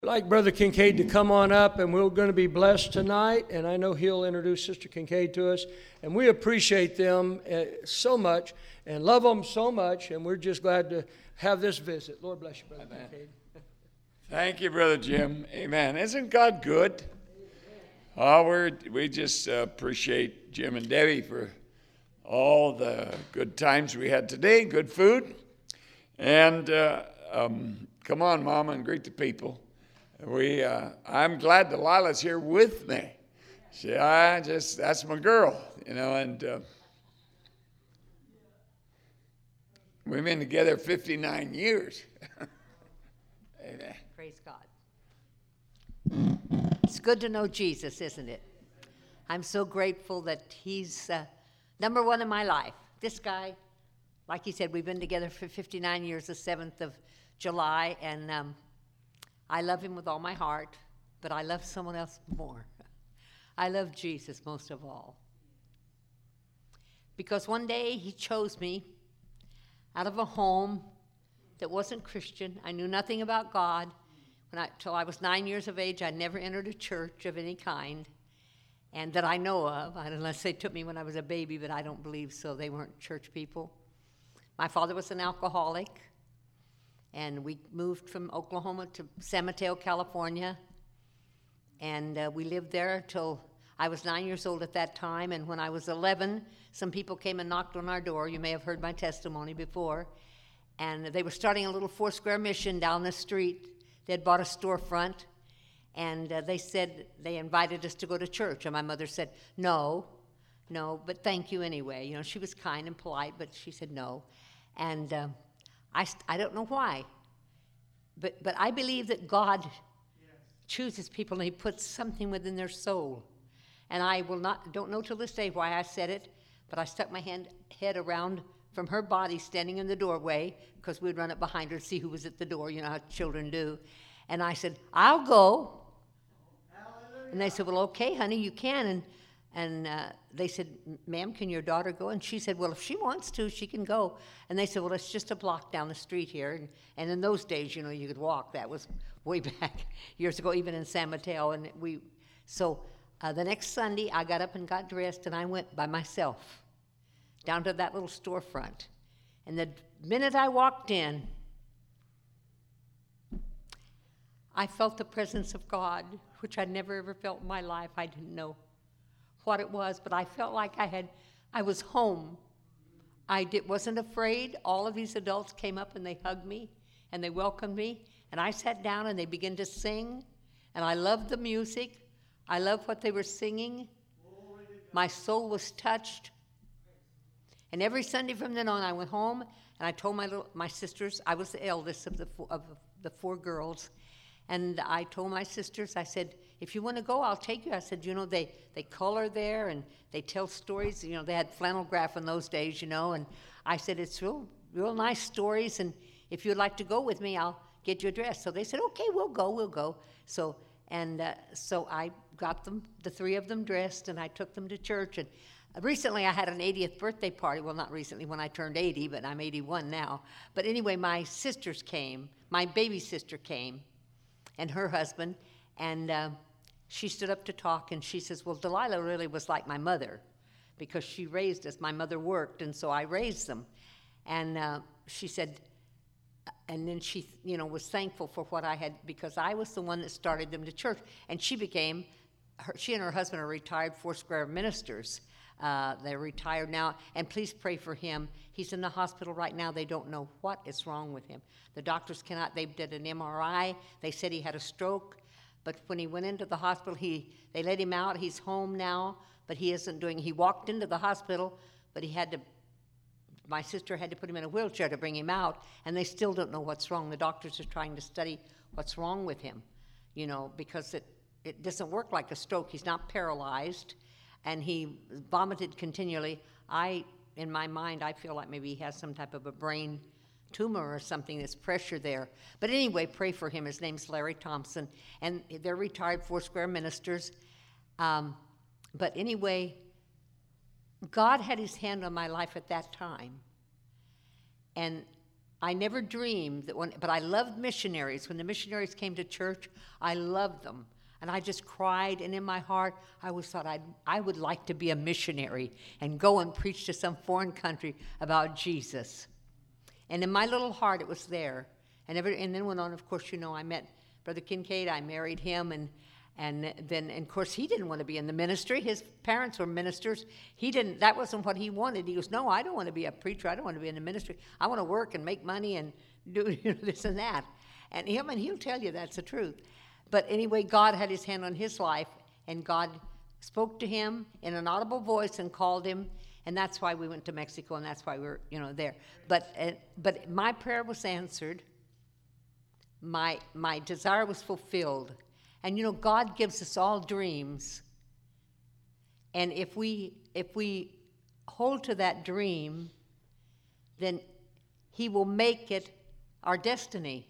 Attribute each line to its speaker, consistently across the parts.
Speaker 1: I'd like Brother Kincaid to come on up, and we're going to be blessed tonight, and I know he'll introduce Sister Kincaid to us, and we appreciate them so much and love them so much, and we're just glad to have this visit. Lord bless you, Brother Kincaid.
Speaker 2: Thank you, Brother Jim. Amen. Isn't God good? Oh, we just appreciate Jim and Debbie for all the good times we had today, good food, and come on, Mama, and greet the people. I'm glad Delilah's here with me. That's my girl, and we've been together 59 years. Amen.
Speaker 3: Praise God. It's good to know Jesus, isn't it? I'm so grateful that he's number one in my life. This guy, like he said, we've been together for 59 years, the 7th of July, and I love him with all my heart, but I love someone else more. I love Jesus most of all. Because one day he chose me out of a home that wasn't Christian. I knew nothing about God. Till I was 9 years of age, I never entered a church of any kind, and that I know of, unless they took me when I was a baby, but I don't believe so. They weren't church people. My father was an alcoholic. And we moved from Oklahoma to San Mateo, California. And we lived there till I was 9 years old at that time. And when I was 11, some people came and knocked on our door. You may have heard my testimony before. And they were starting a little Foursquare mission down the street. They'd bought a storefront. And they invited us to go to church. And my mother said, no, but thank you anyway. She was kind and polite, but she said no. And I don't know why, but I believe that God chooses people and he puts something within their soul. And I don't know till this day why I said it, but I stuck my head around from her body standing in the doorway, because we'd run up behind her to see who was at the door, how children do. And I said, I'll go. Hallelujah. And they said, well, okay, honey, you can. And they said, ma'am, can your daughter go? And she said, well, if she wants to, she can go. And they said, well, it's just a block down the street here. And in those days, you could walk. That was way back years ago, even in San Mateo. And the next Sunday, I got up and got dressed, and I went by myself down to that little storefront. And the minute I walked in, I felt the presence of God, which I'd never ever felt in my life. I didn't know what it was, but I felt like I was home. I wasn't afraid. All of these adults came up and they hugged me and they welcomed me, and I sat down and they began to sing, and I loved the music. I loved what they were singing. My soul was touched. And every Sunday from then on, I went home and I told my sisters, I was the eldest of the four girls, and I told my sisters, I said, if you want to go, I'll take you. I said, they color there and they tell stories. They had flannel graph in those days, and I said, it's real nice stories, and if you'd like to go with me, I'll get you a dress. So they said, okay, we'll go. So I got them, the three of them, dressed, and I took them to church. And recently I had an 80th birthday party. Well, not recently when I turned 80, but I'm 81 now. But anyway, my sisters came. My baby sister came, and her husband, and she stood up to talk, and she says, well, Delilah really was like my mother, because she raised us. My mother worked, and so I raised them. And she said, and then she, was thankful for what I had, because I was the one that started them to church. And she and her husband are retired Foursquare ministers. They're retired now, and please pray for him. He's in the hospital right now. They don't know what is wrong with him. The doctors they did an MRI. They said he had a stroke. But when he went into the hospital, they let him out. He's home now, but he walked into the hospital, but my sister had to put him in a wheelchair to bring him out, and they still don't know what's wrong. The doctors are trying to study what's wrong with him, because it doesn't work like a stroke. He's not paralyzed, and he vomited continually. In my mind, I feel like maybe he has some type of a brain tumor or something. There's pressure there. But anyway, pray for him. His name's Larry Thompson, and they're retired Foursquare ministers. But anyway, God had his hand on my life at that time. And I never dreamed that but I loved missionaries. When the missionaries came to church, I loved them. And I just cried, and in my heart, I always thought I would like to be a missionary and go and preach to some foreign country about Jesus. And in my little heart, it was there. And then went on, of course, I met Brother Kincaid. I married him, and then, of course, he didn't want to be in the ministry. His parents were ministers. That wasn't what he wanted. He goes, no, I don't want to be a preacher. I don't want to be in the ministry. I want to work and make money and do this and that. And he'll tell you that's the truth. But anyway, God had his hand on his life, and God spoke to him in an audible voice and called him, and that's why we went to Mexico, and that's why we're, there. But my prayer was answered. My desire was fulfilled. And God gives us all dreams. And if we hold to that dream, then he will make it our destiny.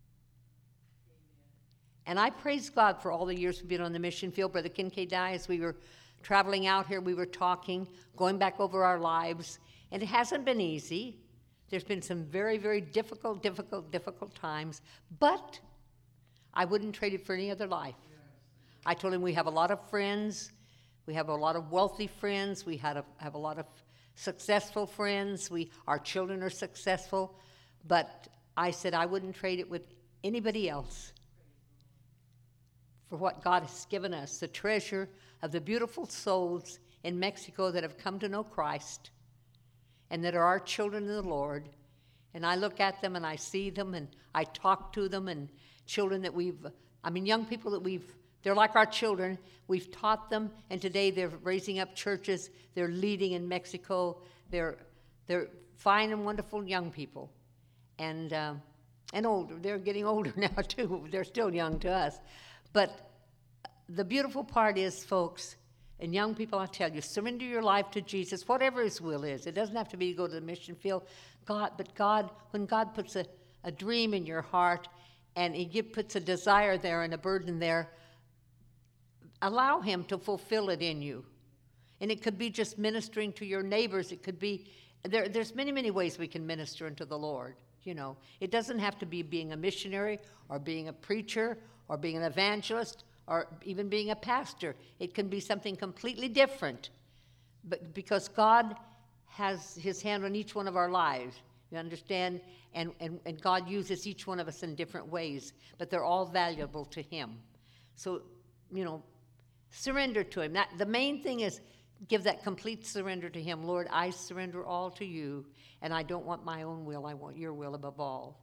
Speaker 3: And I praise God for all the years we've been on the mission field. Brother Kincaid and I, as we were traveling out here, we were talking, going back over our lives. And it hasn't been easy. There's been some very, very difficult times. But I wouldn't trade it for any other life. I told him we have a lot of friends. We have a lot of wealthy friends. We have a lot of successful friends. Our children are successful. But I said I wouldn't trade it with anybody else for what God has given us, the treasure of the beautiful souls in Mexico that have come to know Christ and that are our children in the Lord. And I look at them and I see them and I talk to them, and children that young people that they're like our children. We've taught them, and today they're raising up churches. They're leading in Mexico. They're fine and wonderful young people, and older. They're getting older now too. They're still young to us. But the beautiful part is, folks, and young people, I tell you, surrender your life to Jesus, whatever his will is. It doesn't have to be to go to the mission field. When God puts a dream in your heart and he puts a desire there and a burden there, allow him to fulfill it in you. And it could be just ministering to your neighbors. It could be, there's many, many ways we can minister unto the Lord. It doesn't have to be being a missionary or being a preacher or being an evangelist or even being a pastor. It can be something completely different. But because God has his hand on each one of our lives, you understand? And God uses each one of us in different ways, but they're all valuable to him. So, surrender to him. The main thing is give that complete surrender to him. Lord, I surrender all to you, and I don't want my own will. I want your will above all.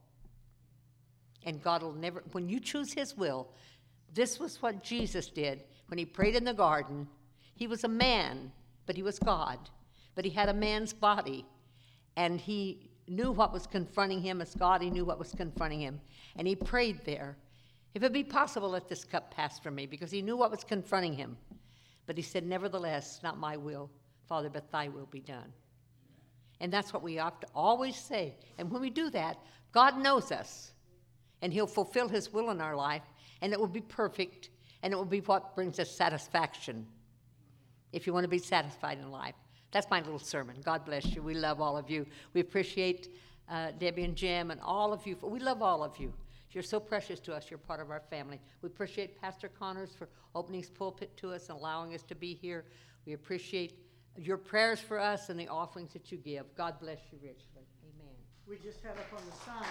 Speaker 3: And God will never, when you choose his will, this was what Jesus did when he prayed in the garden. He was a man, but he was God. But he had a man's body, and he knew what was confronting him as God. He knew what was confronting him, and he prayed there. If it be possible, let this cup pass from me, because he knew what was confronting him. But he said, nevertheless, not my will, Father, but thy will be done. And that's what we have to always say. And when we do that, God knows us, and he'll fulfill his will in our life, and it will be perfect, and it will be what brings us satisfaction, if you want to be satisfied in life. That's my little sermon. God bless you. We love all of you. We appreciate Debbie and Jim and all of you. We love all of you. You're so precious to us. You're part of our family. We appreciate Pastor Connors for opening his pulpit to us and allowing us to be here. We appreciate your prayers for us and the offerings that you give. God bless you richly. Amen.
Speaker 4: We just had up on the sign.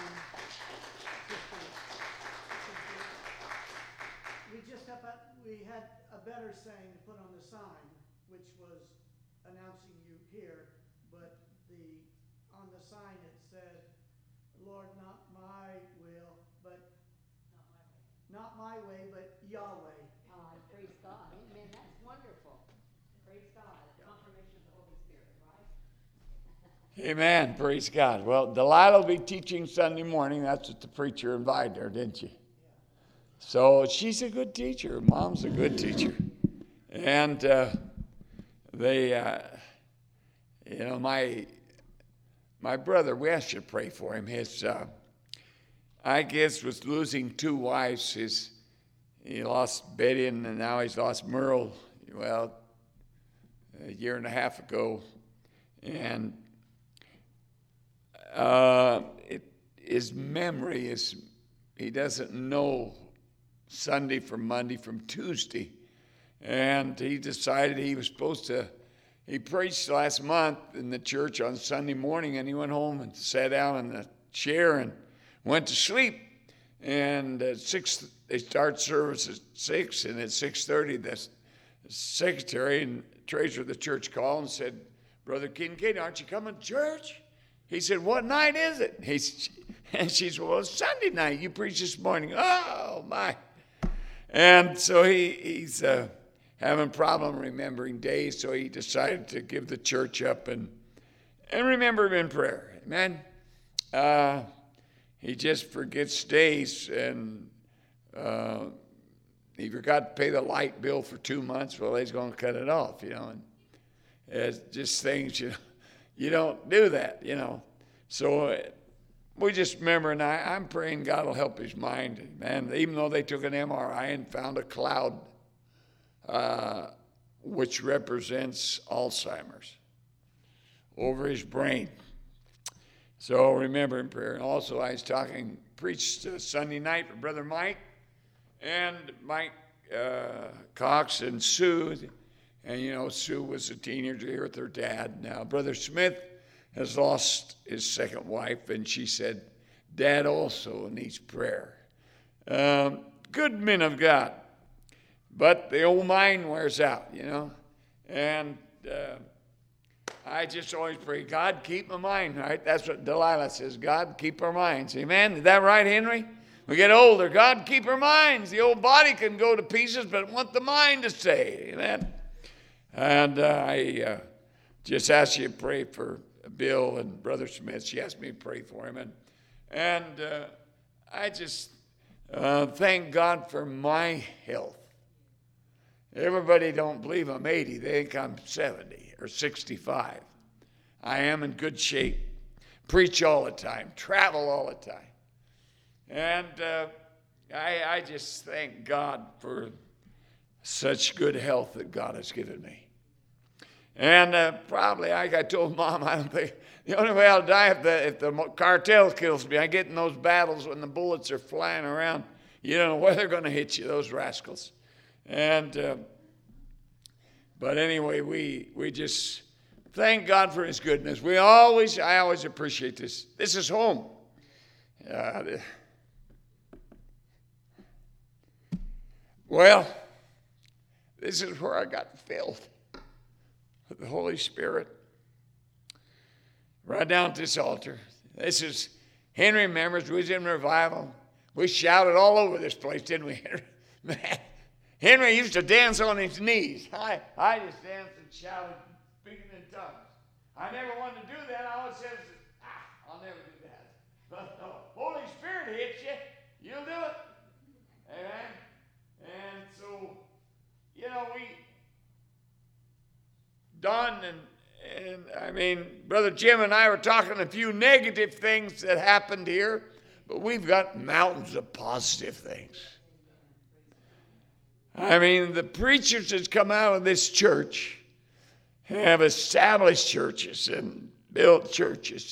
Speaker 4: We had a better saying to put on the sign, which was announcing you here, but on the sign it said, Lord, not my will, but not my way, but Yahweh.
Speaker 3: Praise God. Amen. That's wonderful. Praise God. Confirmation of the Holy Spirit, right?
Speaker 2: Amen. Praise God. Well, Delilah will be teaching Sunday morning. That's what the preacher invited her, didn't you? So she's a good teacher. Mom's a good teacher. And my brother, we asked you to pray for him. His, I guess, was losing two wives. He lost Betty, and now he's lost Merle, a year and a half ago. And his memory is, he doesn't know Sunday from Monday from Tuesday. And he decided he was supposed to, he preached last month in the church on Sunday morning, and he went home and sat down in the chair and went to sleep. And at 6, they start service at 6, and at 6:30, the secretary and treasurer of the church called and said, Brother Kincaid, aren't you coming to church? He said, what night is it? And she said, well, it's Sunday night. You preached this morning. Oh, my. And so he's having a problem remembering days, so he decided to give the church up and remember him in prayer. Amen. He just forgets days, and he forgot to pay the light bill for 2 months. Well, he's going to cut it off, And it's just things, you don't do that, So we just remember, and I'm praying God will help his mind. Man, even though they took an MRI and found a cloud, which represents Alzheimer's, over his brain. So remember in prayer. And also I was preached Sunday night with Brother Mike, and Mike Cox and Sue. And Sue was a teenager here with her dad. Now Brother Smith has lost his second wife, and she said, Dad also needs prayer. Good men of God. But the old mind wears out, And I just always pray, God, keep my mind, right? That's what Delilah says, God, keep our minds. Amen? Is that right, Henry? We get older, God, keep our minds. The old body can go to pieces, but I want the mind to stay. Amen? And I just ask you to pray for Bill and Brother Smith. She asked me to pray for him. And I just thank God for my health. Everybody don't believe I'm 80. They think I'm 70 or 65. I am in good shape. Preach all the time. Travel all the time. And I just thank God for such good health that God has given me. And probably, like I told Mom, I don't think the only way I'll die if the cartel kills me. I get in those battles when the bullets are flying around. You don't know where they're going to hit you, those rascals. And but anyway, we just thank God for his goodness. I always appreciate this. This is home. Well, this is where I got filled with the Holy Spirit. Right down at this altar. This is, Henry remembers, we was in revival. We shouted all over this place, didn't we, Henry? Man, Henry used to dance on his knees. I just danced and shouted, speaking in tongues. I never wanted to do that. I always said, I'll never do that. But the Holy Spirit hits you, you'll do it. Amen? And so, Don and Brother Jim and I were talking a few negative things that happened here, but we've got mountains of positive things. The preachers that come out of this church have established churches and built churches.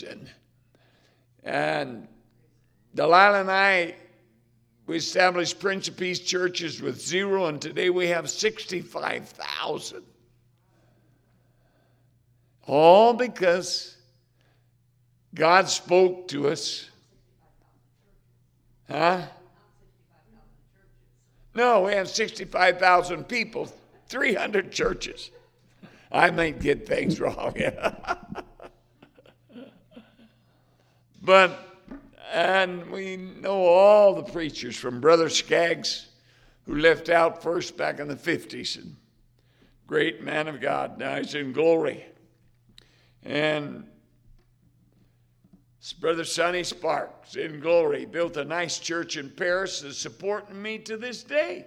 Speaker 2: And Delilah and I, we established Prince of Peace churches with 0, and today we have 65,000. All because God spoke to us. Huh? No, we have 65,000 people, 300 churches. I might get things wrong. And we know all the preachers from Brother Skaggs, who left out first back in the 50s. And great man of God. Now he's in glory. And Brother Sonny Sparks in glory built a nice church in Paris that's supporting me to this day.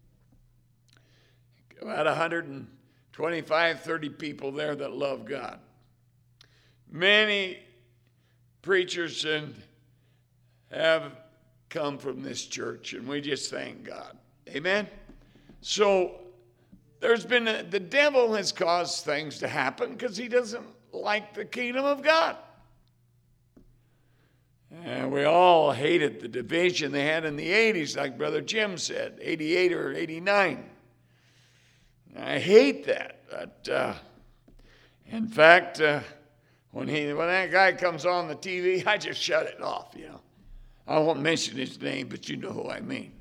Speaker 2: About 125, 30 people there that love God. Many preachers have come from this church, and we just thank God. Amen? So the devil has caused things to happen because he doesn't like the kingdom of God. And we all hated the division they had in the 80s, like Brother Jim said, 88 or 89. I hate that. But, in fact, when that guy comes on the TV, I just shut it off, you know. I won't mention his name, but you know who I mean.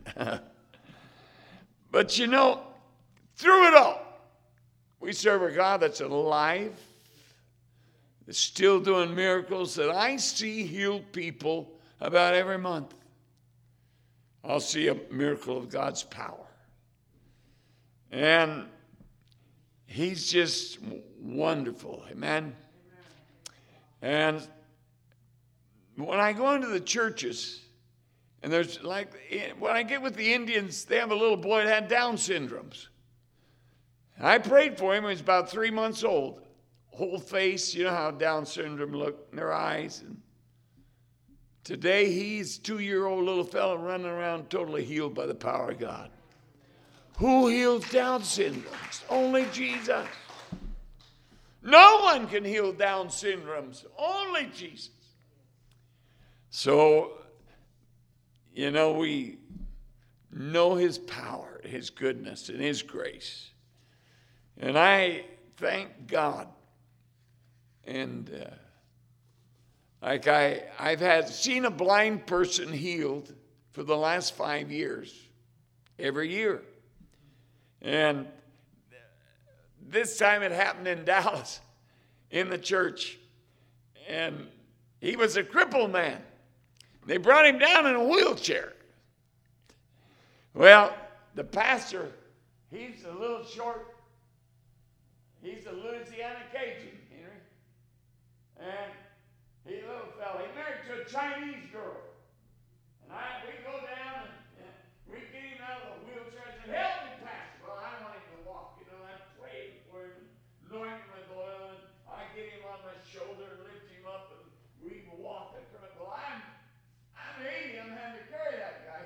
Speaker 2: But you know, through it all, we serve a God that's alive, that's still doing miracles that I see healed people about every month. I'll see a miracle of God's power. And he's just wonderful, amen? And when I go into the churches, and there's like, when I get with the Indians, they have a little boy that had Down syndromes. I prayed for him when he was about 3 months old. Whole face, you know how Down syndrome look in their eyes. And today he's a 2-year-old little fella running around totally healed by the power of God. Who heals Down syndromes? Only Jesus. No one can heal Down syndromes. Only Jesus. So, you know, we know his power, his goodness, and his grace. And I thank God. And like I've seen a blind person healed for the last 5 years, every year. And this time it happened in Dallas, in the church. And he was a crippled man. They brought him down in a wheelchair. Well, the pastor, he's a little short. He's a Louisiana Cajun, Henry. And he's a little fella. He married to a Chinese girl. And we go down and we get him out of the wheelchair and said, help me, pastor. Well, I want him to walk. You know, I prayed for him, anoint him with oil, and I get him on my shoulder and lift him up, and we walk. Well, I'm 80, I'm having to carry that guy.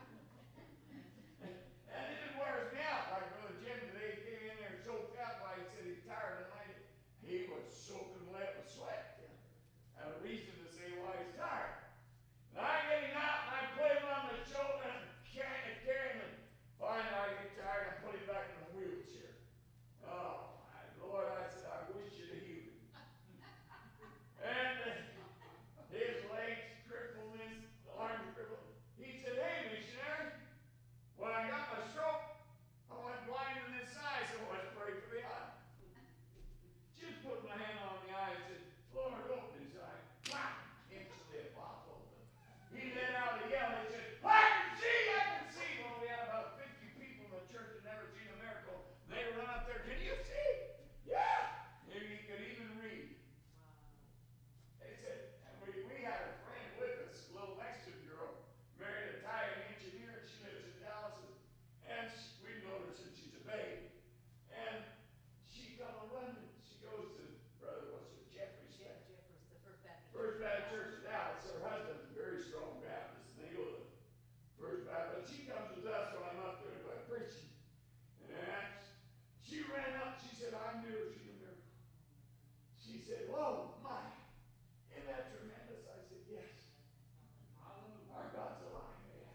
Speaker 2: And it just wears me out. Like Brother Jim today, he came in there choked out while he said he's tired tonight. He was soaking wet with sweat. And a reason to say why he's tired. And I get him out and I put him on the shoulder and carry him. And finally I get tired and put him back in the wheelchair. Oh, my Lord, I said, I wish you'd have healed him. And his legs crippled, his arms crippled. He said, hey, missionary, when I got my stroke, I went blind in this eye, so I prayed for the eye. Just put my hand on the eye and said, Lord, open his eye. Wow! Instantly it popped open. He let out a yell. He said, I can see, I can see. Well, we had about 50 people in the church that never seen a miracle. They run up there, can you see? Yeah! Maybe he could even read. They said, and we had a friend with us, a little Mexican girl, married an Italian engineer, and she lives in Dallas, and we've known her since she's a babe. And she come running. She goes to Brother, what's it, Jeffrey's church?
Speaker 5: Jeffers, the First Baptist.
Speaker 2: First Baptist Church in Dallas. Her husband's a very strong Baptist, and they go to the First Baptist. She comes with us when I'm up there preaching. And she ran up, she said, I'm new, she's a miracle. She said, whoa, my. Isn't that tremendous? I said, yes. Our God's alive, man.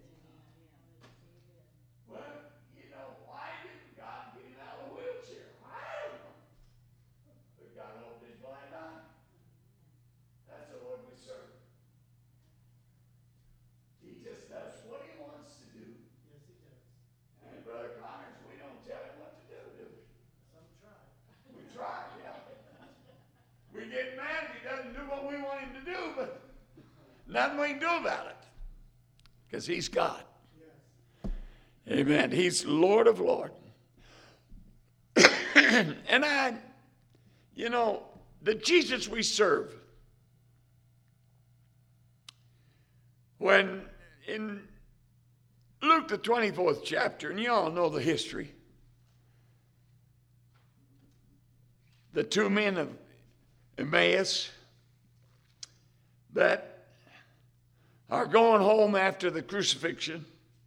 Speaker 2: Well, you know, why didn't God get him out of the wheelchair? I don't know. But God opened his blind eye. That's the Lord we serve. He just does what he wants to do.
Speaker 4: Yes, he does.
Speaker 2: And Brother Connors, we don't tell him what to do we?
Speaker 4: Some try.
Speaker 2: We try, yeah. We get mad if he doesn't do what we want him to do, but nothing we can do about it. Because he's God.
Speaker 4: Yes.
Speaker 2: Amen. He's Lord of Lords. And you know, the Jesus we serve, when in Luke the 24th chapter, and you all know the history, the two men of Emmaus that are going home after the crucifixion,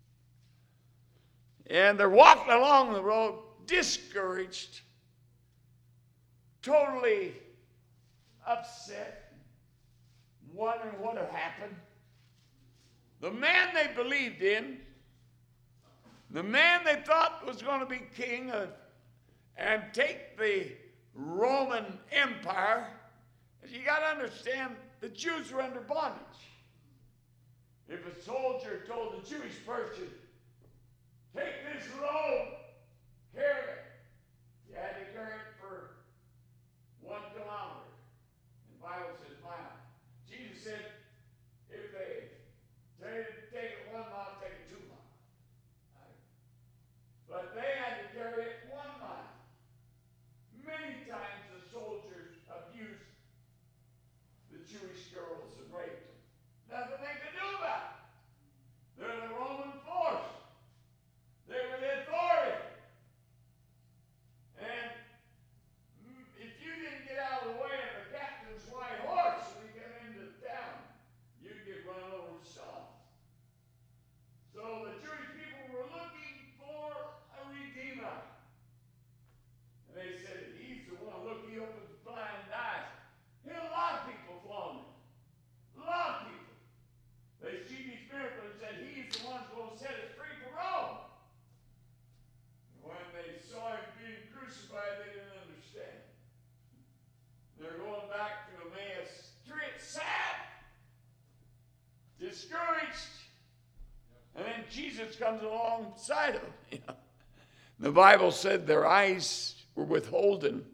Speaker 2: and they're walking along the road discouraged, totally upset, wondering what had happened. The man they believed in, the man they thought was going to be king and take the Roman Empire, you got to understand, the Jews were under bondage. If a soldier told the Jewish person, take this load, carry it, you had to carry it for 1 kilometer. And the Bible says mile. Jesus said, if they take it 1 mile, take it 2 miles. Right? But they had to carry it 1 mile. Many times the soldiers abused the Jewish girls and raped them. Nothing they could do about it. They're the Roman force. They were the authority. And if you didn't get out of the way of the captain's white horse when you got into town, you'd get run over and shot. So the Jewish people were looking for a redeemer. And they said, he's the one. Look, he opens blind eyes. There are a lot of people following him. A lot of people. They see these miracles and said, he's the one who's going to set us free from Rome. And when they saw him being crucified, they didn't understand. They're going back to Emmaus, sad, discouraged. And then Jesus comes alongside of them. The Bible said their eyes were withholden,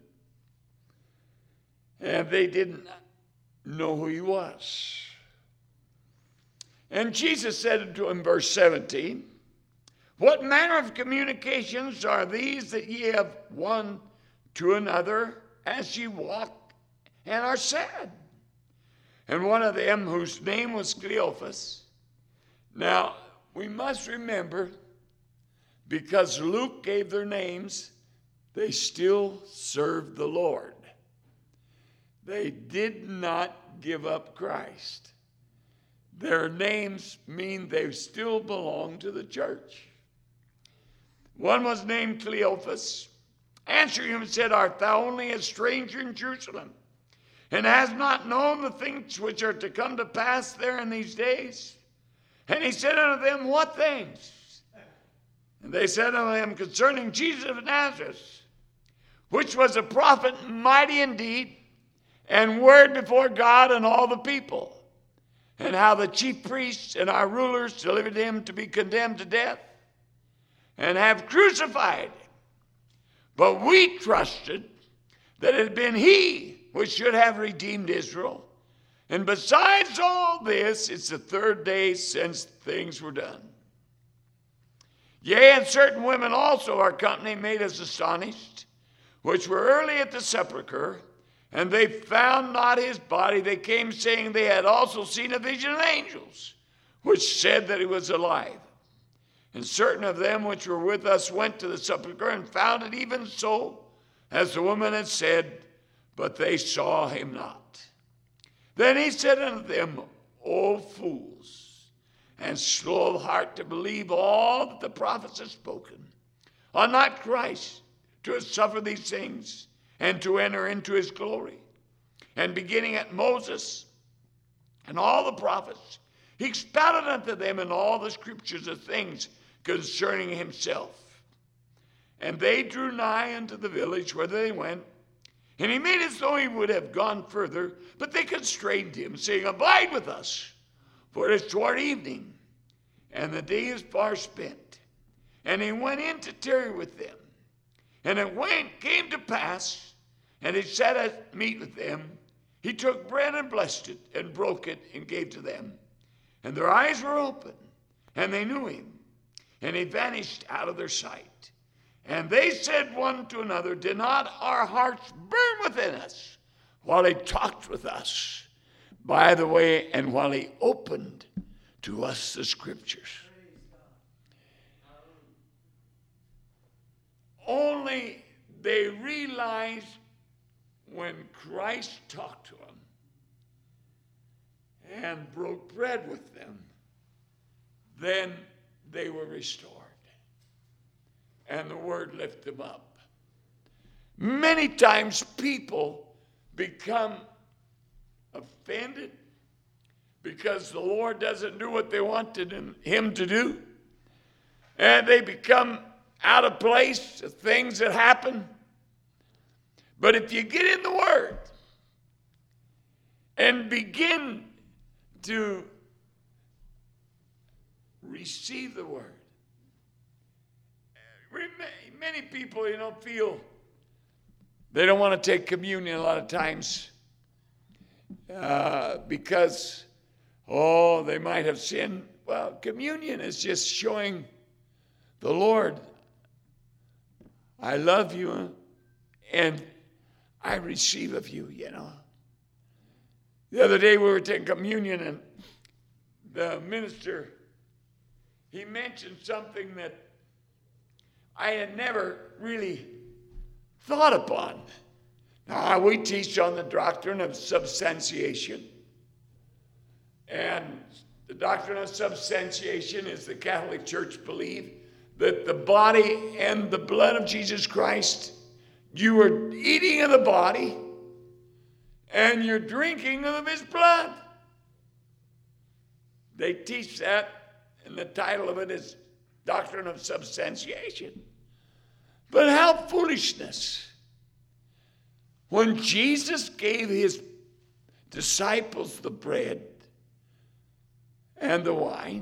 Speaker 2: and they didn't know who he was. And Jesus said to him, verse 17, what manner of communications are these that ye have one to another as ye walk and are sad? And one of them, whose name was Cleophas. Now, we must remember, because Luke gave their names, they still served the Lord. They did not give up Christ. Their names mean they still belong to the church. One was named Cleophas. Answering him said, art thou only a stranger in Jerusalem, and hast not known the things which are to come to pass there in these days? And he said unto them, what things? And they said unto him, concerning Jesus of Nazareth, which was a prophet, mighty indeed, and word before God and all the people, and how the chief priests and our rulers delivered him to be condemned to death, and have crucified him. But we trusted that it had been he which should have redeemed Israel. And besides all this, it's the 3rd day since things were done. Yea, and certain women also, our company, made us astonished, which were early at the sepulchre, and they found not his body. They came saying they had also seen a vision of angels, which said that he was alive. And certain of them which were with us went to the sepulchre and found it even so, as the woman had said, but they saw him not. Then he said unto them, O fools, and slow of heart to believe all that the prophets have spoken. Ought not Christ to have suffered these things, and to enter into his glory? And beginning at Moses and all the prophets, he expounded unto them in all the scriptures the things concerning himself. And they drew nigh unto the village where they went, and he made as though he would have gone further, but they constrained him, saying, abide with us, for it is toward evening, and the day is far spent. And he went in to tarry with them. And it came to pass, and he sat at meat with them. He took bread and blessed it, and broke it, and gave to them. And their eyes were open, and they knew him. And he vanished out of their sight. And they said one to another, did not our hearts burn within us while he talked with us by the way, and while he opened to us the scriptures? Only they realized when Christ talked to them and broke bread with them, then they were restored. And the word lifted them up. Many times people become offended because the Lord doesn't do what they wanted him to do. And they become out of place, things that happen. But if you get in the Word and begin to receive the Word, many people, feel they don't want to take communion a lot of times because, they might have sinned. Well, communion is just showing the Lord, I love you and I receive of you, The other day we were taking communion and the minister, he mentioned something that I had never really thought upon. Now, we teach on the doctrine of substantiation. And the doctrine of substantiation is the Catholic Church believe that the body and the blood of Jesus Christ, you are eating of the body and you're drinking of his blood. They teach that, and the title of it is Doctrine of Substantiation. But how foolishness. When Jesus gave his disciples the bread and the wine,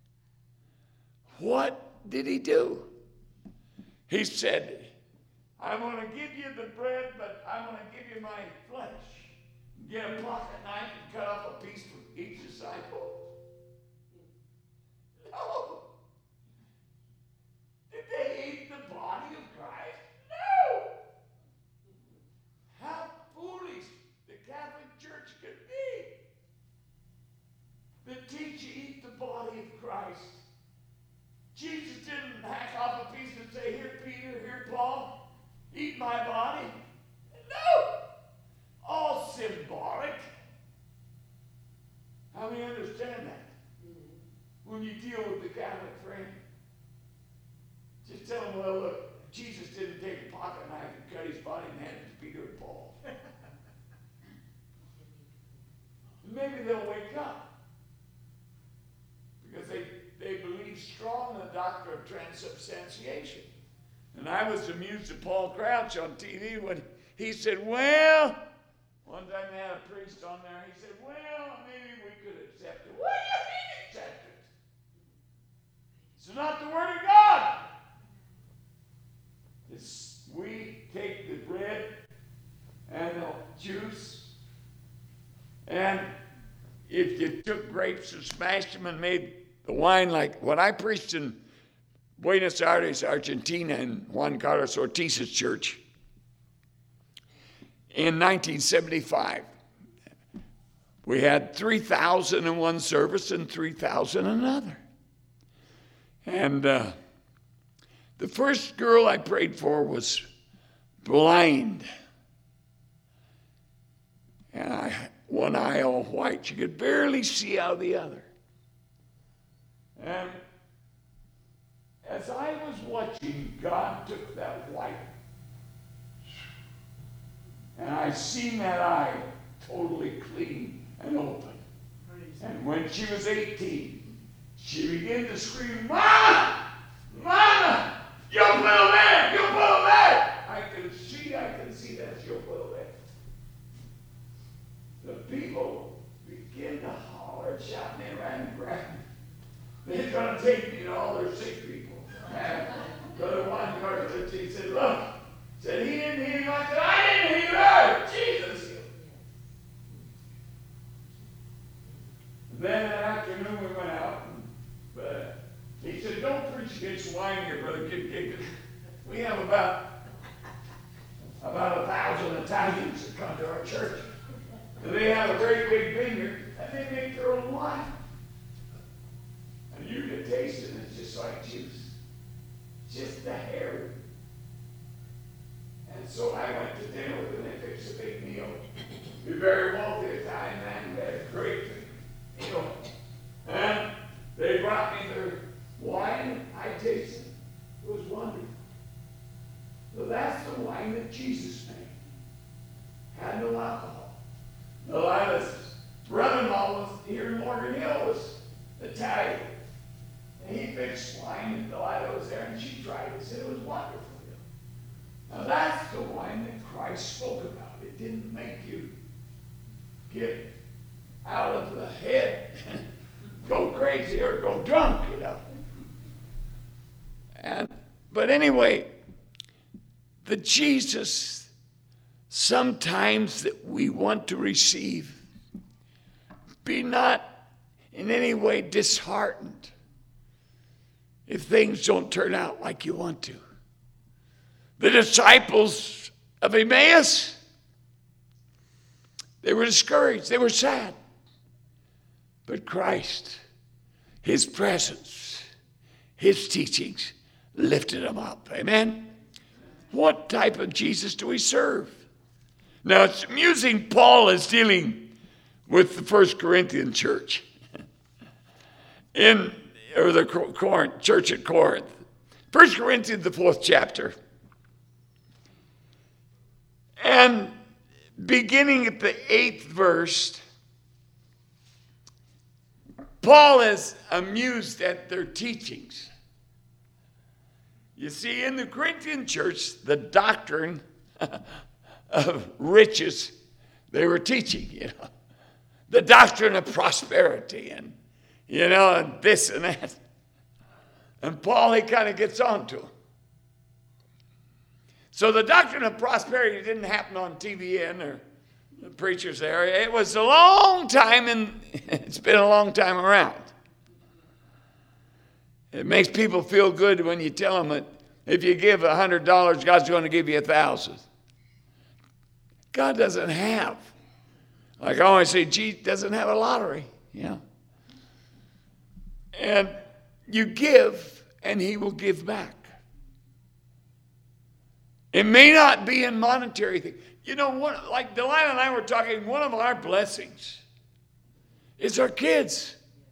Speaker 2: what did he do? He said, I'm going to give you the bread, but I'm going to give you my flesh. Get a pocket knife and cut off a piece for each disciple. No. Did they eat the body of Christ? No. How foolish the Catholic Church could be. That teach you eat the body of Christ. Jesus didn't hack off a piece and say, here, Peter, here, Paul, eat my body. No. All symbolic. How many understand that? When you deal with the Catholic friend, just tell them, well, look, Jesus didn't take a pocket knife and cut his body and hand it to Peter and Paul. Maybe they'll wake up because they believe strong in the doctrine of transubstantiation. And I was amused at Paul Crouch on TV when he said, well, one time they had a priest on there, he said, well, maybe we could accept it. What do you mean accept it? It's not the Word of God. We take the bread and the juice, and if you took grapes and smashed them and made the wine like what I preached in Buenos Aires, Argentina, in Juan Carlos Ortiz's church in 1975. We had 3,000 in one service and 3,000 in another. And the first girl I prayed for was blind. And one eye all white. She could barely see out of the other. And as I was watching, God took that white. And I seen that eye totally clean and open. And when she was 18, she began to scream, Mama! Mama! Yo puedo ver! Yo puedo ver! I can see that yo puedo ver. The people begin to holler and shout, and they ran and grabbed me. They're going to take me to all their sick people. And Brother Juan Carlos, he said, look, said he didn't hear you. I said, I didn't hear her. Jesus. Then that afternoon we went out, and he said, don't preach against wine here, Brother Kid. We have about 1,000 Italians that come to our church. And they have a great big vineyard, and they make their own wine. And you can taste it, and it's just like juice. Just the hair. And so I went to dinner with them, and they fixed a big meal. We very wealthy Italian man who had a great meal. And they brought me their wine. I tasted it. It was wonderful. So that's the wine that Jesus made. Had no alcohol. Delilah's brother-in-law was here in He said it was wonderful. Now that's the wine that Christ spoke about. It didn't make you get out of the head, go crazy or go drunk, you know. But anyway, the Jesus sometimes that we want to receive, be not in any way disheartened if things don't turn out like you want to. The disciples of Emmaus, they were discouraged, they were sad. But Christ, his presence, his teachings lifted them up. Amen? What type of Jesus do we serve? Now, it's amusing Paul is dealing with the First Corinthian church or the church at Corinth. 1 Corinthians, the 4th chapter. And beginning at the 8th verse, Paul is amused at their teachings. You see, in the Corinthian church, the doctrine of riches they were teaching, you know. The doctrine of prosperity and, you know, and this and that. And Paul, he kind of gets on to them. So the doctrine of prosperity didn't happen on TBN or the preachers there. It was a long time, and it's been a long time around. It makes people feel good when you tell them that if you give $100, God's going to give you 1,000. God doesn't have. Like I always say, Jesus doesn't have a lottery, you know. And you give, and he will give back. It may not be in monetary things. You know, like Delilah and I were talking, one of our blessings is our kids.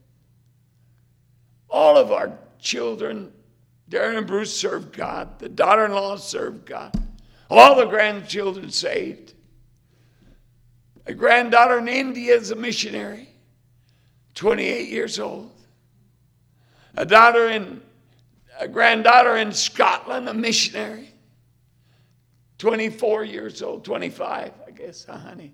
Speaker 2: All of our children, Darren and Bruce serve God. The daughter-in-law serve God. All the grandchildren saved. A granddaughter in India is a missionary, 28 years old. A granddaughter in Scotland, a missionary, 24 years old, 25, I guess, honey.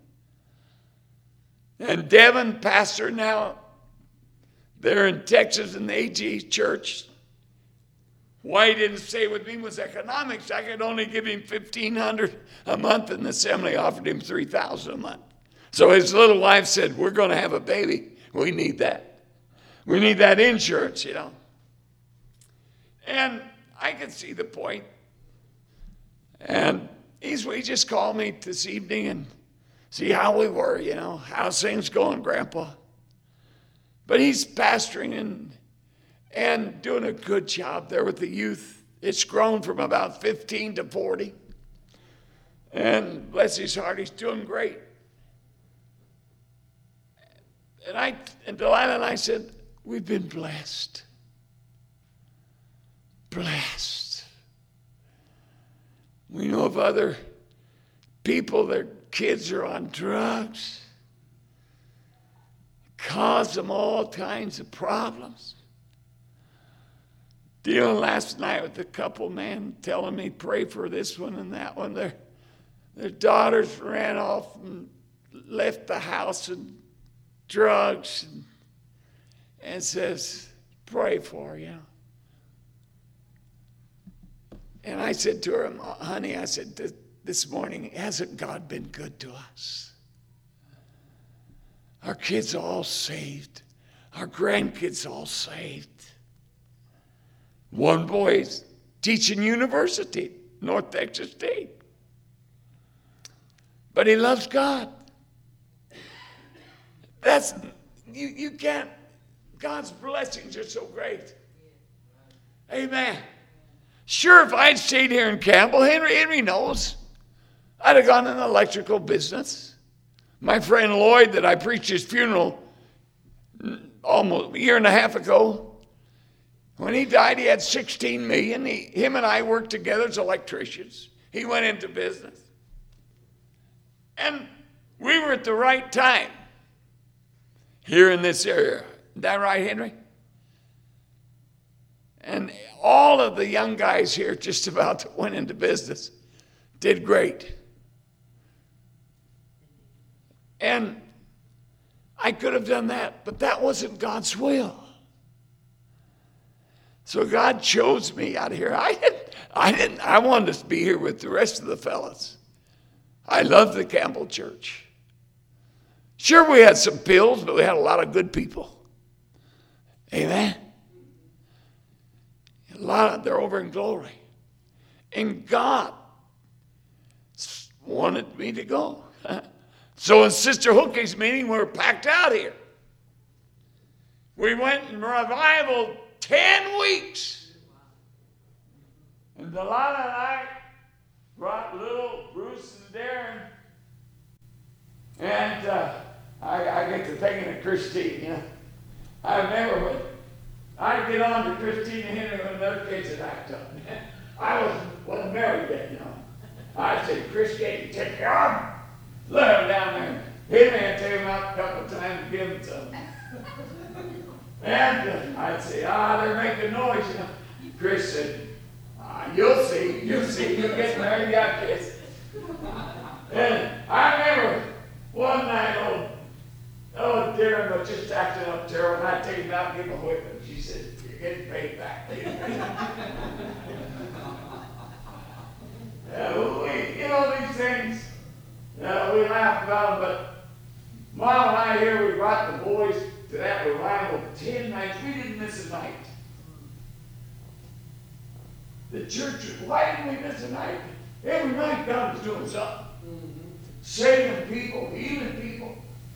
Speaker 2: And Devin, pastor now, they're in Texas in the AG church. Why he didn't stay with me was economics. I could only give him $1,500 a month, and the assembly offered him $3,000 a month. So his little wife said, we're going to have a baby. We need that. We need that insurance, you know. And I could see the point. And he just called me this evening and see how we were, you know. How's things going, Grandpa? But he's pastoring and doing a good job there with the youth. It's grown from about 15 to 40. And bless his heart, he's doing great. And Delilah and I said, we've been blessed. Blessed. We know of other people, their kids are on drugs. Cause them all kinds of problems. Dealing last night with a couple, man, telling me pray for this one and that one. Their daughters ran off and left the house and drugs and says, pray for you. And I said to her, honey, I said, this morning, hasn't God been good to us? Our kids all saved. Our grandkids all saved. One boy's teaching university, North Texas State. But he loves God. You can't, God's blessings are so great. Amen. Sure, if I'd stayed here in Campbell, Henry knows, I'd have gone in the electrical business. My friend Lloyd, that I preached his funeral almost a year and a half ago, when he died, he had $16 million. Him and I worked together as electricians. He went into business. And we were at the right time here in this area. Is that right, Henry? And all of the young guys here just about that went into business did great. And I could have done that, but that wasn't God's will. So God chose me out here. I wanted to be here with the rest of the fellas. I love the Campbell Church. Sure, we had some pills, but we had a lot of good people. Amen. They're over in glory. And God wanted me to go. So in Sister Hookie's meeting, we were packed out here. We went in revival 10 weeks. And Delilah and I brought little Bruce and Darren. And I get to thinking of Christine, you know. I remember when I'd get on to Christine and Henry when their kids would act up. I wasn't married yet, you know. I'd say, Christine, take your arm. Let him down there. Henry would take him out a couple of times and give him some. And I'd say, they're making noise, you know. Chris said, you'll see, you'll get married, you got kids. And I remember one night, Darren was just acting up terrible, and I'd take him out and give him a whip, and she said, you're getting paid back. These things, we laugh about them, but Mom and I here, we brought the boys to that revival 10 nights. We didn't miss a night. The church, why didn't we miss a night? Every night God was doing something. Saving people, healing people.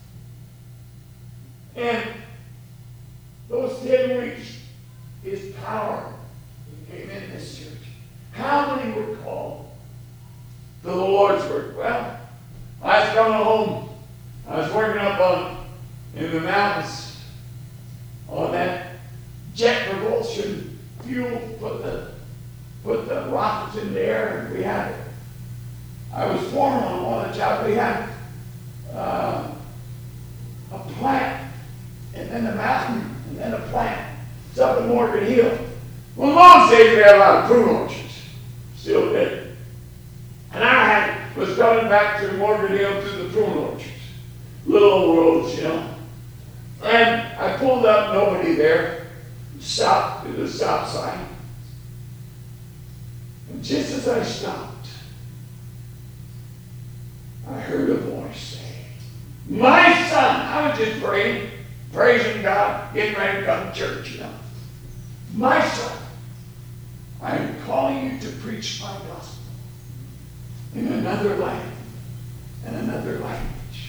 Speaker 2: And those 10 weeks, His power came in this church. How many were called to the Lord's work? Well, I was coming home. I was working up in the mountains on that jet propulsion fuel, put the rockets in the air, and we had it. I was foreman on one of the jobs. We had a plant, and then a mountain, and then a plant. It's up in Morgan Hill. Well, in those days we had a lot of prune orchards. Still did. And I was coming back to Morgan Hill through the prune orchards. Little old roads, you know. And I pulled up, nobody there. Stopped to the stop sign. And just as I stopped, I heard a voice say, my son. I was just praying, praising God, getting ready to come to church, you know. My son, I am calling you to preach my gospel in another land and another language.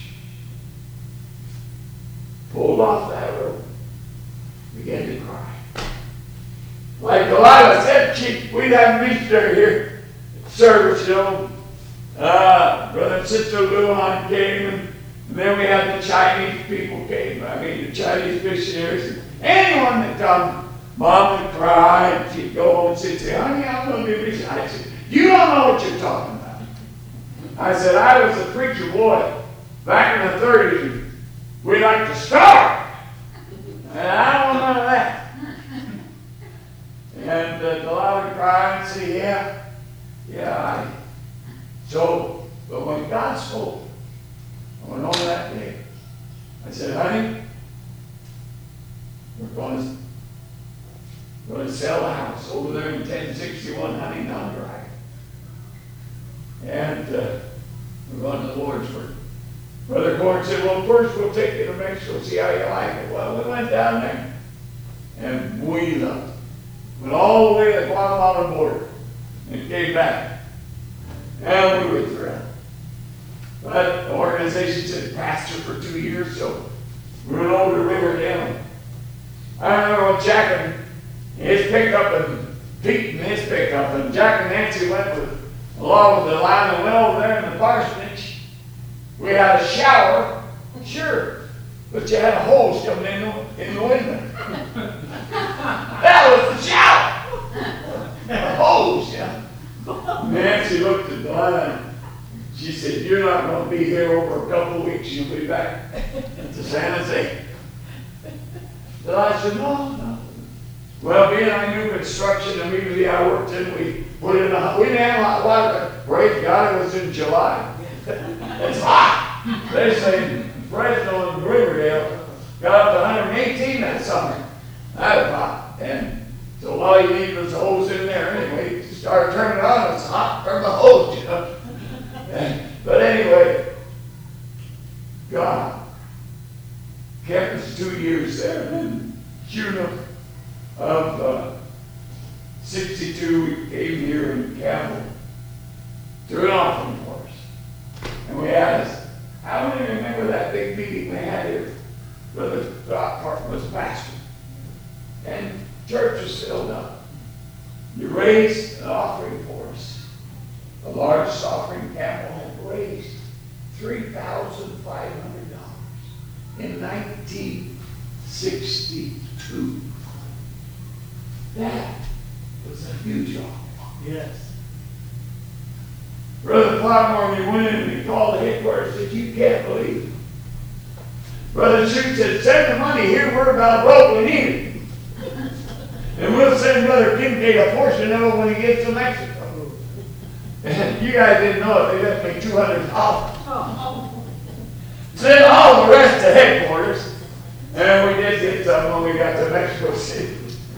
Speaker 2: Pulled off that road, began to cry. Like Delilah said, we'd have a missionary here at service, you know. Brother and Sister Luan came, and then we had the Chinese people came. The Chinese missionaries. Anyone that come, Mom would cry, and she'd go and she'd say, honey, I'm going to be a missionary. I said, you don't know what you're talking about. I said, I was a preacher boy back in the 30s. We like to starve. And I don't want none of that. And Delilah would cry and say, but when God spoke, I went on that day. I said, honey, we're going to sell a house over there in 1061 Huntington Drive. And we're going to the Lord's work. Brother Gordon said, well, first we'll take you to Mexico, see how you like it. Well, we went down there, and we loved it. Went all the way to the Guatemalan border, and came back. And we were thrilled. But the organization said pastor for 2 years, so we went over to Riverdale. I remember when Jack and his pickup, and Pete and his pickup, and Jack and Nancy went along with the line and went over there in the parsonage. We had a shower, sure, but you had a hose coming in the window. That was the shower. And a hose, yeah. Nancy looked at Delilah. She said, you're not going to be here over a couple of weeks. You'll be back to San Jose. Delilah said, no. Well, being on new construction, immediately I worked in, we put in we didn't have a lot of water. Praise God, it was in July. It's hot. They say Fresno and Riverdale got up to 118 that summer. That was hot. And so all you need was a hose in there anyway. You start turning it on, it's hot from the hose, you know. But anyway, God kept us 2 years there. And in June of 62, we came here in Campbell, threw an offering for us. And we had how many remember that big meeting we had here? Brother Park was pastor. And church was filled up. You raised an offering for us. The largest offering Campbell had raised $3,500 in 1962. That was a huge offering.
Speaker 4: Yes.
Speaker 2: Brother Podmore, we went in and we called the headquarters and said, you can't believe it. Brother Shute said, send the money here, we're about broke, we need it. And we'll send Brother Kincaid a portion of it when he gets to Mexico. And you guys didn't know it, they left me $200. Send all the rest to headquarters. And we did get some when we got to Mexico City.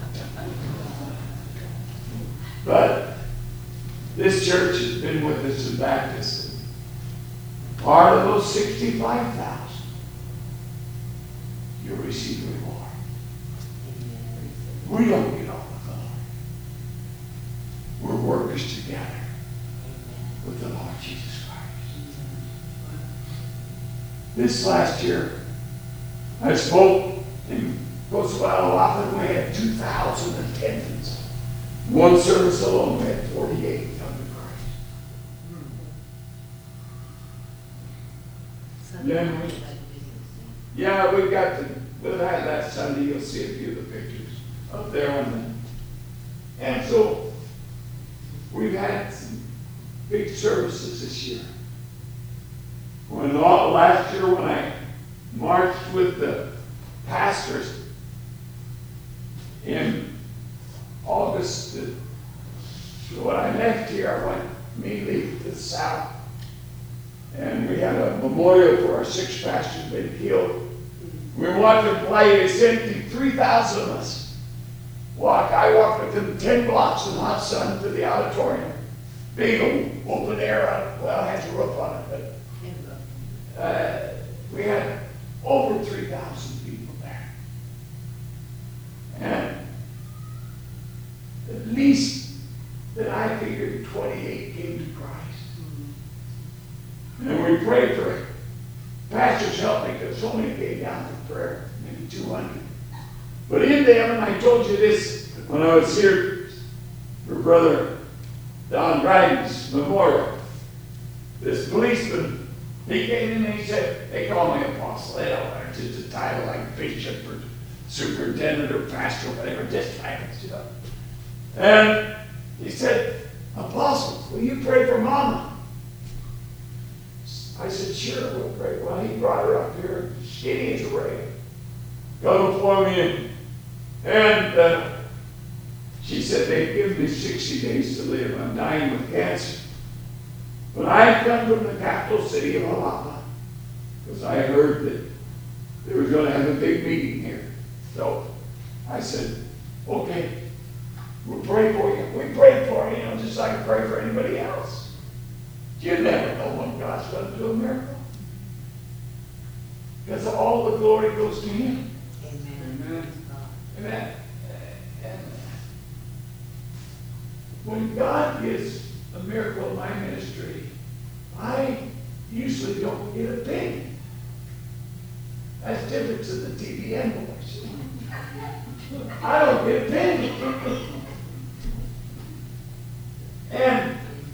Speaker 2: But this church has been with us in Baptist. Part of those 65,000, you'll receive a reward. We don't get all the glory. We're workers together with the Lord Jesus Christ. This last year, I spoke in Coatzacoalcos, and we had 2,000 attendants. One service alone, we had 48 under Christ. Yeah, we've had that Sunday, you'll see a few of the pictures up there on the. And so, we've had some big services this year. Last year when I marched with the pastors in August, so when I left here, I went immediately to the south. And we had a memorial for our 6 pastors been killed. We wanted to play, it's empty, 3,000 of us. I walked with them 10 blocks in the hot sun to the auditorium. Big open air, well, it has a roof on it, but we had over 3,000 people there. And at least that I figured 28 came to Christ. And we prayed for it. Pastors helped me because so many came down for prayer, maybe 200. But in them, and I told you this when I was here for Brother Don Dryden's memorial, this policeman, he came in and he said, they call me apostle. They don't know, it's just a title like bishop or superintendent or pastor or whatever, just titles, you know. And he said, apostle, will you pray for Mama? I said, sure, we'll pray. Well, he brought her up here, skinny as a rail. Go before me. And she said, they've given me 60 days to live. I'm dying with cancer. But I had come from the capital city of Jalapa because I heard that they were going to have a big meeting here. So I said, okay, we'll pray for you. We pray for you, just like I pray for anybody else. You never know when God's going to do a miracle. Because all the glory goes to Him. Amen. Amen. And when God gives a miracle in my ministry, I usually don't get a penny. That's different to the TBN boys. I don't get a penny. And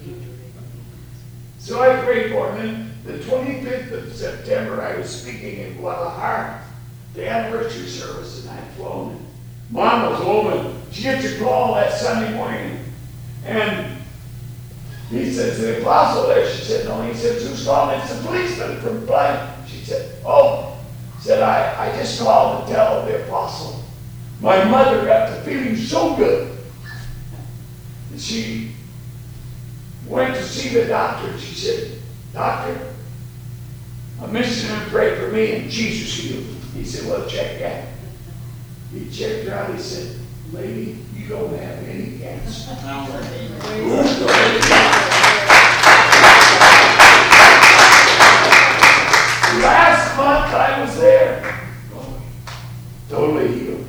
Speaker 2: so I prayed for him. And the 25th of September, I was speaking in Guadalajara, the anniversary service, and I had flown. Mom was home, and she gets a call that Sunday morning. And he says, the apostle there. She said, no. He said, who's calling? It's the policeman from blank. She said, oh. He said, I just called to tell the apostle my mother got to feeling so good. And she went to see the doctor. She said, "Doctor, a missionary prayed for me and Jesus healed me." He said, "Well, check that." He checked her out. He said, "Lady, you don't have any cancer." Last month I was there. Totally healed.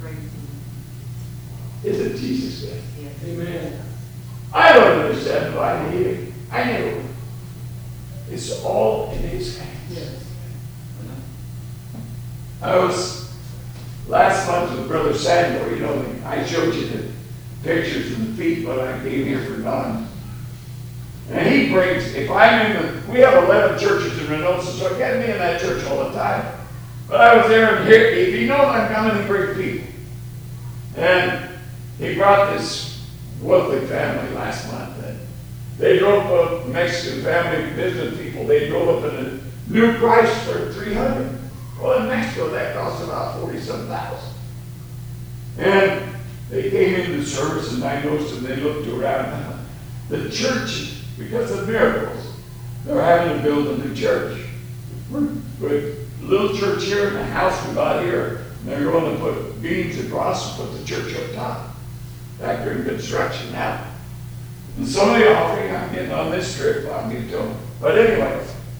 Speaker 2: Isn't Jesus good?
Speaker 1: Amen.
Speaker 2: I don't understand why he healed. I never will. It's all in his hands. I was last month with Brother Sandor. You know, I showed you the pictures of the feet when I came here for Don. And he brings, if I'm in the, we have 11 churches in Reynosa, so I get me in that church all the time. But I was there, and here, if he knows I'm coming, he brings people. And he brought this wealthy family last month. And they drove up, Mexican family, business people, they drove up in a new price for $300. Well, in Mexico, that costs about 40-some thousand. And they came into the service, and I noticed them, they looked around. The church, because of miracles, they're having to build a new church. We're a little church here in the house we got here, and they're going to put beams across and put the church up top. Back there in construction now. And some of the offering I'm getting on this trip, I'll get to them. But anyway,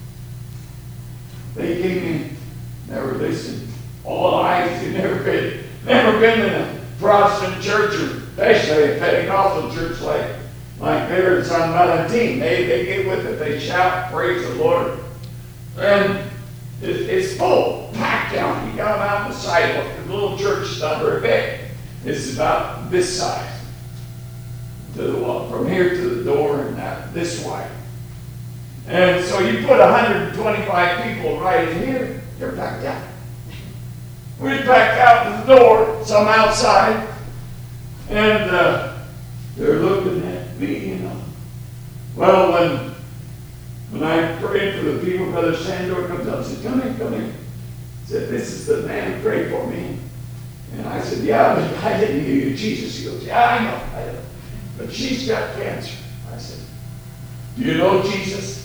Speaker 2: they came in, never listened. All eyes, they've never been in a Protestant church, or especially a Pentecostal church like there in San Valentin. They get with it, they shout, praise the Lord. And it's full, packed out. You got them out on the sidewalk. The little church is not very big. It's about this size. To the wall, from here to the door, and this wide. And so you put 125 people right in here, you're packed out. We packed out the door, some outside, and they're looking at me, you know. Well, when I prayed for the people, Brother Sandor comes up and said, "Come here. He said, "This is the man who prayed for me." And I said, "Yeah, but I didn't hear you. Jesus." He goes, "Yeah, I know. But she's got cancer." I said, "Do you know Jesus?"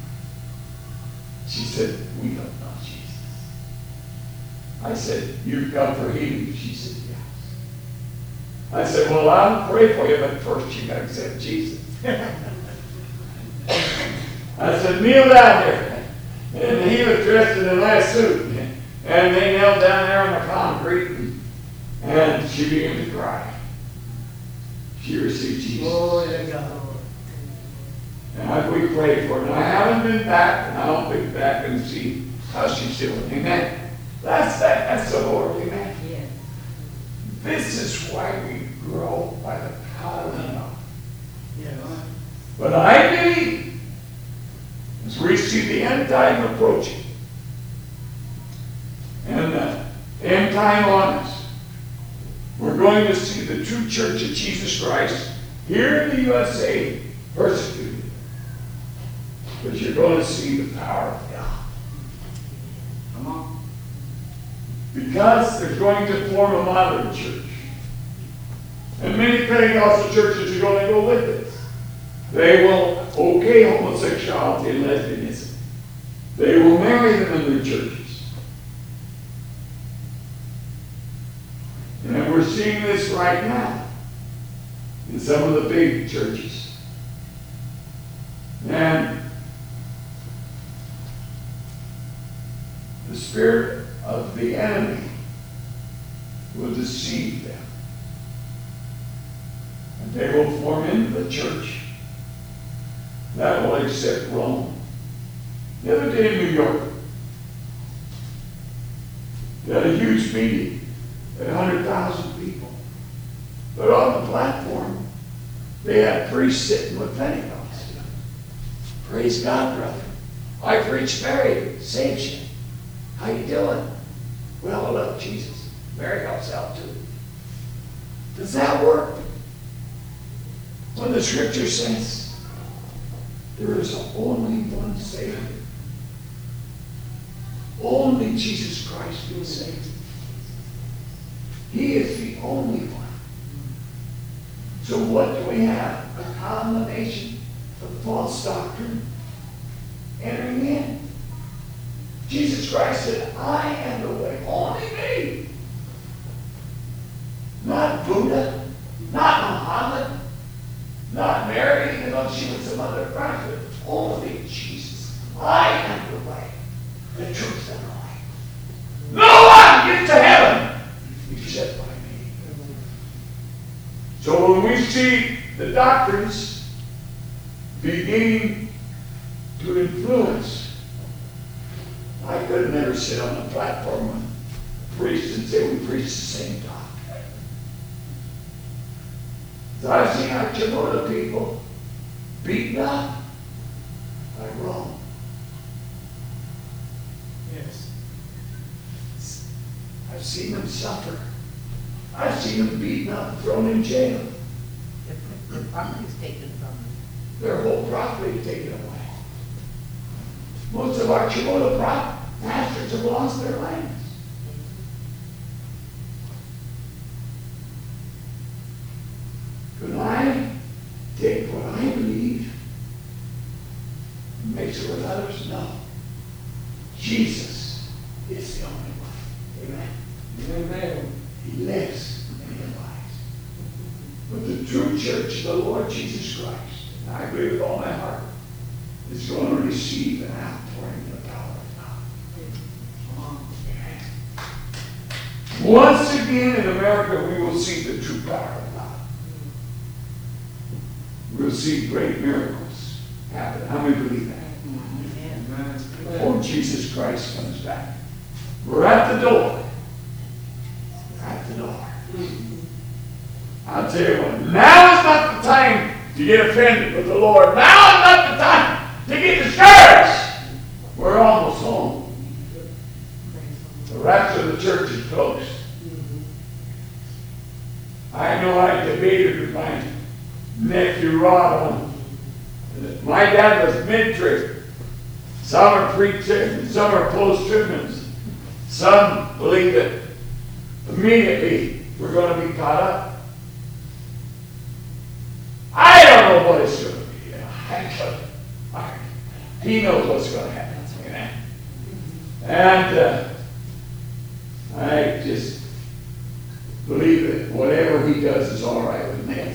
Speaker 2: She said, "We don't know Jesus." I said, "You've come for healing?" She said, "Yes." I said, "Well, I'll pray for you, but first you got to accept Jesus." I said, "Kneel down there." And he was dressed in a nice suit. And they knelt down there on the concrete, and she began to cry. She received Jesus.
Speaker 4: Glory to God.
Speaker 2: And we prayed for her. And I haven't been back, and I'll be back and see how she's doing. Amen. That's the Lord. Amen. Yeah. This is why we grow by the power of God.
Speaker 4: Yes.
Speaker 2: But I believe, as we see the end time approaching, and the end time on us, we're going to see the true church of Jesus Christ here in the USA persecuted. But you're going to see the power of God. Come on. Because there's going to form a modern church. And many Pentecostal churches are going to go with it. They will okay homosexuality and lesbianism. They will marry them in their churches. And we're seeing this right now in some of the big churches. And the spirit of the enemy will deceive them. And they will form into the church that will accept Rome. The other day in New York, they had a huge meeting. 100,000 people. But on the platform, they had priests sitting with Pentecost. Praise God, brother. I preached Mary saves you. How you doing? Well, I love Jesus. Mary helps out too. Does that work? When the scripture says there is only one Savior. Only Jesus Christ will save. He is the only one. So what do we have? A combination of false doctrine entering in. Jesus Christ said, I am the way. Only me. Not Buddha, not Muhammad, not Mary, even though she was some other prophet. Only Jesus. I am the way, the truth, and the life. No one gets to heaven except by me. So when we see the doctrines beginning to influence, I could never sit on a platform with a priest and say we preach the same doctrine. So I've seen our Chimoda people beaten up by Rome.
Speaker 4: Yes.
Speaker 2: I've seen them suffer. I've seen them beaten up, thrown in jail.
Speaker 5: The property's taken from them.
Speaker 2: Their whole property taken away. Most of our Chimoda pastors have lost their lands. Could I take what I believe and mix it with others? No. Jesus is the only one. Amen.
Speaker 1: Amen.
Speaker 2: He lives and he abides. But the true church of the Lord Jesus Christ, and I agree with all my heart, is going to receive an outpouring of the power of God. Amen. Once again in America, we will see the true power of God. We'll see great miracles happen. How many believe that? Before Jesus Christ comes back. We're at the door. We're at the door. I'll tell you what, now is not the time to get offended with the Lord. Now is not the time to get discouraged. We're almost home. The rapture of the church is close. I know I debated with my nephew Rod on. My dad was mid-trib. Some are pre-trib and some are post-trib. Some believe that immediately we're going to be caught up. I don't know what it's going to be. He knows what's going to happen. And I just believe that whatever he does is all right with me.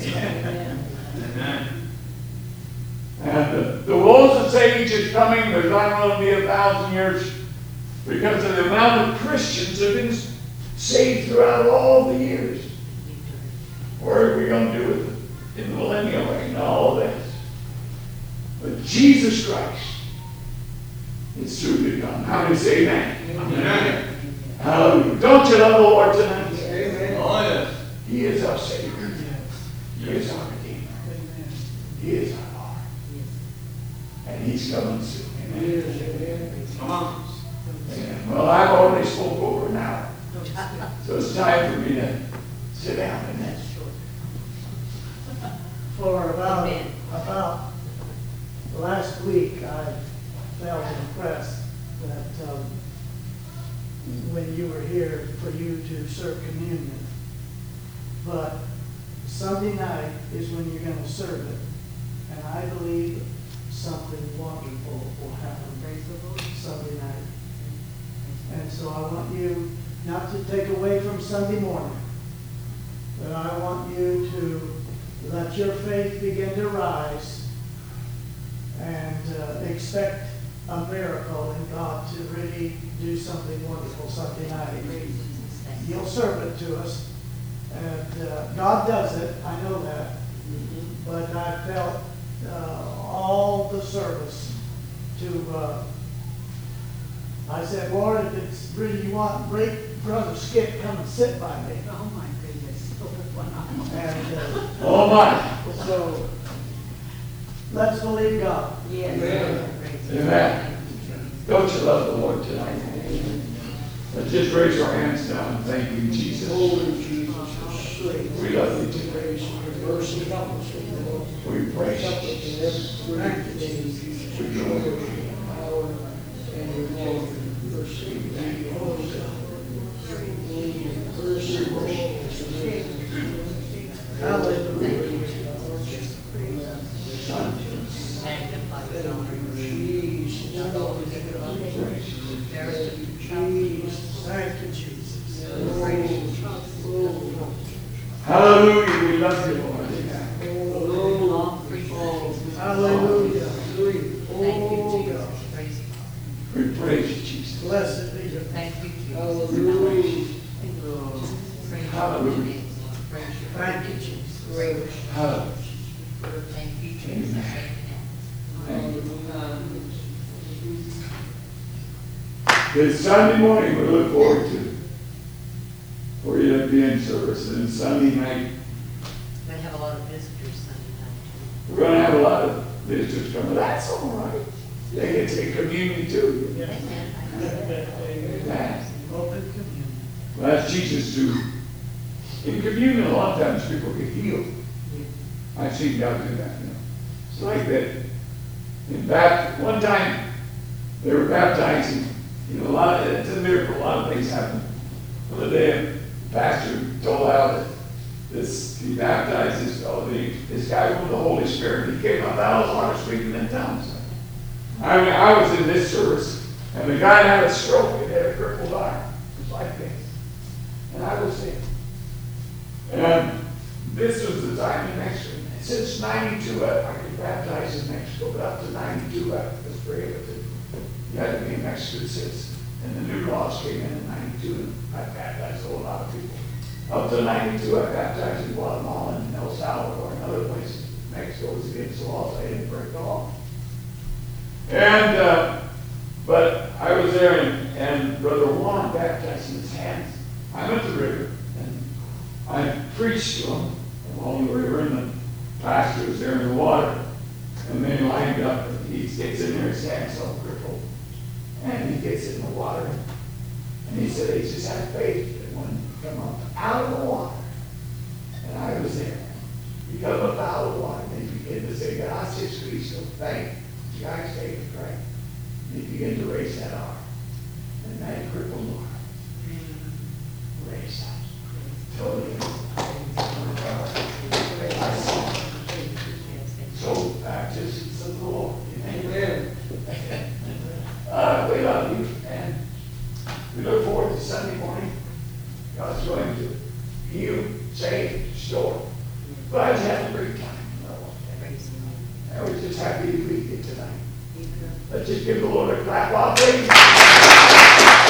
Speaker 2: And the wolves that say each is coming, there's not going to be 1,000 years because of the amount of Christians that have been saved throughout all the years. What are we going to do with it in the millennial reign? All this. But Jesus Christ is soon to come. How many say amen? Amen. Hallelujah. Don't you love the Lord tonight?
Speaker 1: Amen.
Speaker 2: Oh, yes. He is our Savior. He is our Redeemer. He is our Lord. And He's coming soon. Amen. Come on. Amen. Well, I've already spoke over an hour. So it's time for me to sit down. Amen.
Speaker 4: For about the last week, I felt impressed that when you were here for you to serve communion. But Sunday night is when you're going to serve it. And I believe something wonderful will happen Sunday night. And so I want you not to take away from Sunday morning, but I want you to let your faith begin to rise and expect a miracle in God to really do something wonderful Sunday night. He'll serve it to us. And God does it, I know that. But I felt all the service to, I said, Lord, if it's really you want, great Brother Skip, come and sit by me.
Speaker 5: Oh my goodness.
Speaker 4: And
Speaker 2: Oh my.
Speaker 4: so, let's believe God.
Speaker 5: Yes.
Speaker 2: Amen. Don't you love the Lord tonight? Let's just raise our hands now and thank you, Jesus. We love you too. We praise you. We join you. We thank you.
Speaker 1: Jesus.
Speaker 5: Not always a good one. There is a child.
Speaker 4: Thank you, Jesus.
Speaker 2: Hallelujah. We love you, Lord.
Speaker 5: Long free days.
Speaker 4: Hallelujah.
Speaker 5: Thank you, Jesus. Praise God.
Speaker 2: We praise you, Jesus.
Speaker 4: Blessed be your name.
Speaker 5: Thank you, Jesus.
Speaker 1: Hallelujah.
Speaker 5: Praise your
Speaker 2: Hallelujah.
Speaker 5: name. Praise your
Speaker 4: Thank you, Jesus.
Speaker 5: Praise
Speaker 2: Hallelujah.
Speaker 5: Thank you, Jesus.
Speaker 2: This Sunday morning we look forward to for you to be in service, and Sunday night
Speaker 5: We're gonna have a lot of visitors Sunday night.
Speaker 2: we're going to have a lot of visitors coming. That's all right. They get to take communion too.
Speaker 5: Amen.
Speaker 2: Yeah.
Speaker 4: Open communion.
Speaker 2: Well, that's Jesus too. In communion, a lot of times people get healed. I've seen God do that. It's like that. One time they were baptizing. A lot of it's a miracle. A lot of things happen. One day, the pastor told out that he baptized this guy with the Holy Spirit. He came up out of the water speaking in tongues. I was in this service, and the guy had a stroke and had a crippled arm. It was like this. And I was there. And this was the time in Mexico. Since 92, I could baptize in Mexico, but up to 92, I was prohibited. You had to be a Mexican citizen. And the new laws came in 92, and I baptized a whole lot of people. Up to 92, I baptized in Guatemala and El Salvador and other places. Mexico was against the laws. I didn't break the law. And, but I was there, and Brother Juan baptized in his hands. I'm at the river, and I preached to him along the river, and the pastor was there in the water. And they lined up, and he gets in there, his hands all crippled. And he gets in the water, and he said, he just had faith that when he come up out of the water, and I was there. He come up out of the water, and he began to say, Gracias, Cristo, thank you, guys, take it, right? And he began to raise that arm, and that crippled arm raised up, totally. So baptisms of the Lord. Amen. We love you, and we look forward to Sunday morning. God's going to heal, save, restore. Glad you had a great time. I was just happy to be here tonight. Let's just give the Lord a clap of praise.